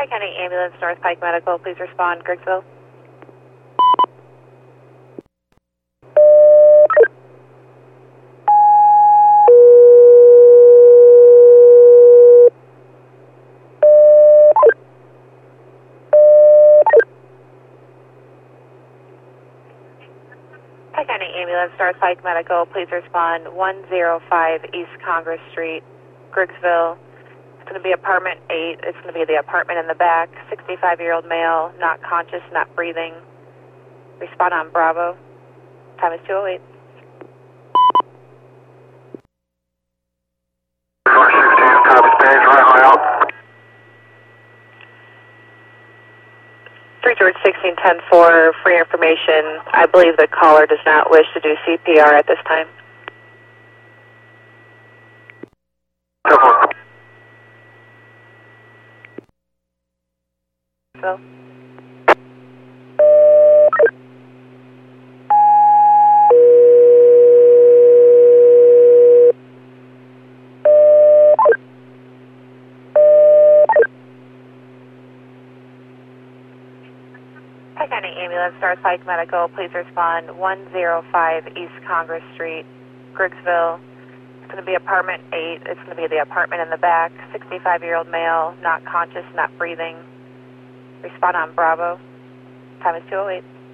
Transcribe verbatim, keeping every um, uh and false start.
Pike County Ambulance, North Pike Medical, please respond, Griggsville. Pike County Ambulance, North Pike Medical, please respond, one oh five East Congress Street, Griggsville. It's going to be apartment eight. It's going to be the apartment in the back. sixty-five-year-old male, not conscious, not breathing. Respond on Bravo. Time is two oh eight. four sixteen, copy stage, right out. three George sixteen ten four, for information, I believe the caller does not wish to do C P R at this time. So. Pike County Ambulance, North Pike Medical, please respond, one oh five East Congress Street, Griggsville. It's going to be apartment eight. It's going to be the apartment in the back. sixty-five-year-old male, not conscious, not breathing. Respond on Bravo. Time is two oh eight.